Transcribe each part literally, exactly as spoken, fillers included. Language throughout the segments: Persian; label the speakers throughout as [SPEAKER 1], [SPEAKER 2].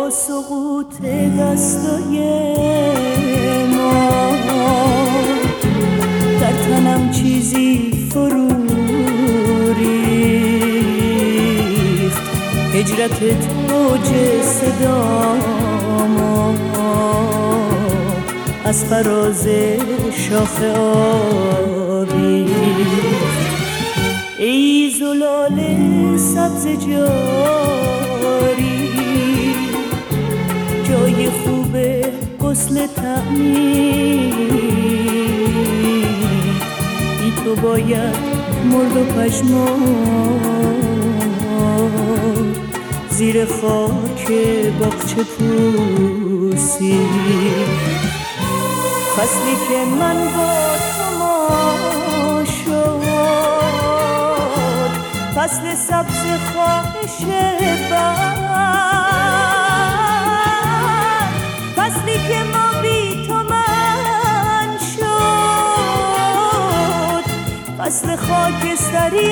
[SPEAKER 1] با سقوط دستای ما در تنم چیزی فرو ریخت، هجرت توج صدا ما از فراز شاخ آبی. ای زلال سبز جاری، جای خوب غسل تعمیر، بی تو باید مرد و پشمان زیر خاک باغچه پوسی. فصلی که من با تو ما شد، فصل سبز خواهش بر، فصلی که ما بی تو من شد، فصل خاکستری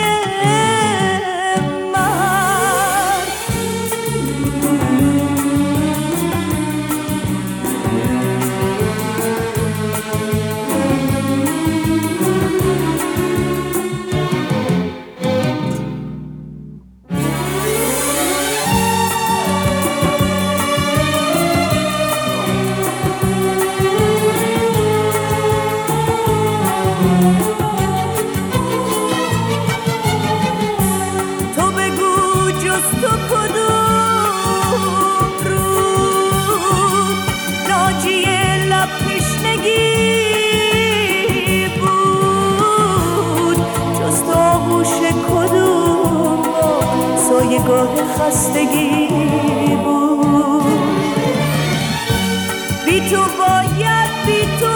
[SPEAKER 1] گاه خستگی بود. بی تو باید بی تو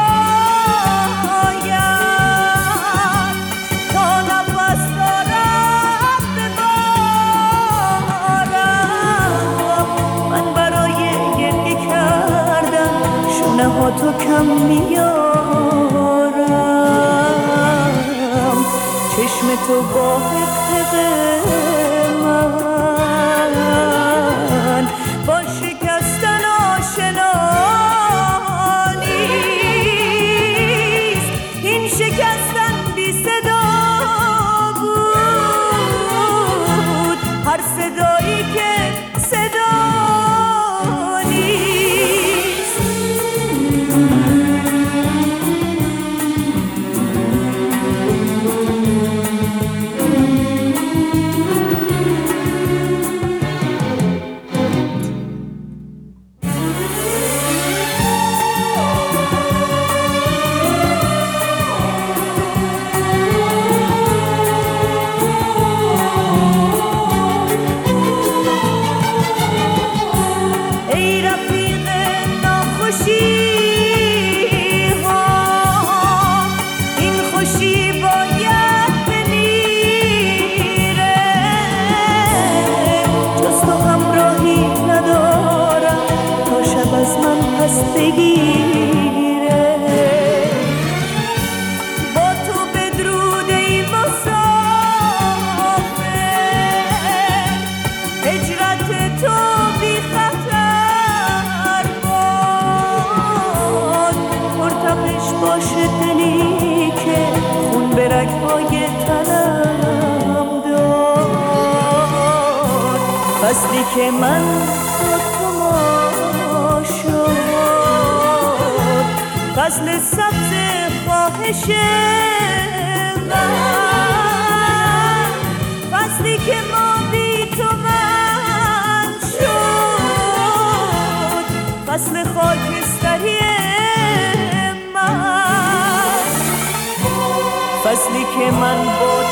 [SPEAKER 1] باید تا نفس دارم ببارم. من برای گریه کردم شونه ها تو کم میارم، چشم تو با حقه من با شکستن آشنا نیست. این شکستن بی صدا بود، هر صدایی که صدا نیست. بگیره با تو بدرود ای مسافر، هجرت تو بی خطر باد. مرتبش باشه دلی که خون به رگ‌های تنم داد. فصلی که من فصل سبز خواهش من، فصلی که ما بی تو من شد، فصل خاکستری من، فصلی که من با